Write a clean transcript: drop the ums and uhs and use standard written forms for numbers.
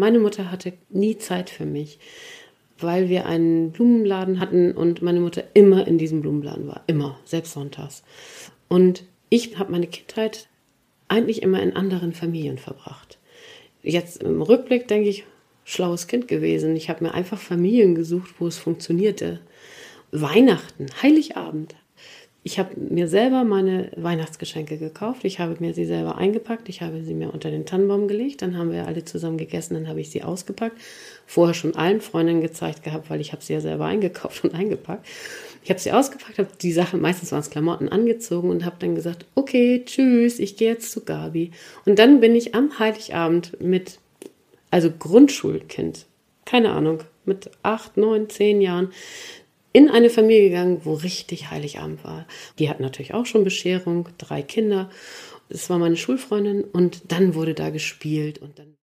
Meine Mutter hatte nie Zeit für mich, weil wir einen Blumenladen hatten und meine Mutter immer in diesem Blumenladen war. Immer, selbst sonntags. Und ich habe meine Kindheit eigentlich immer in anderen Familien verbracht. Jetzt im Rückblick denke ich, schlaues Kind gewesen. Ich habe mir einfach Familien gesucht, wo es funktionierte. Weihnachten, Heiligabend. Ich habe mir selber meine Weihnachtsgeschenke gekauft. Ich habe mir sie selber eingepackt. Ich habe sie mir unter den Tannenbaum gelegt. Dann haben wir alle zusammen gegessen. Dann habe ich sie ausgepackt. Vorher schon allen Freundinnen gezeigt gehabt, weil ich habe sie ja selber eingekauft und eingepackt. Ich habe sie ausgepackt, habe die Sachen, meistens waren es Klamotten, angezogen und habe dann gesagt, okay, tschüss, ich gehe jetzt zu Gabi. Und dann bin ich am Heiligabend also Grundschulkind, keine Ahnung, mit 8, 9, 10 Jahren, in eine Familie gegangen, wo richtig Heiligabend war. Die hatten natürlich auch schon Bescherung, 3 Kinder. Es war meine Schulfreundin und dann wurde da gespielt und dann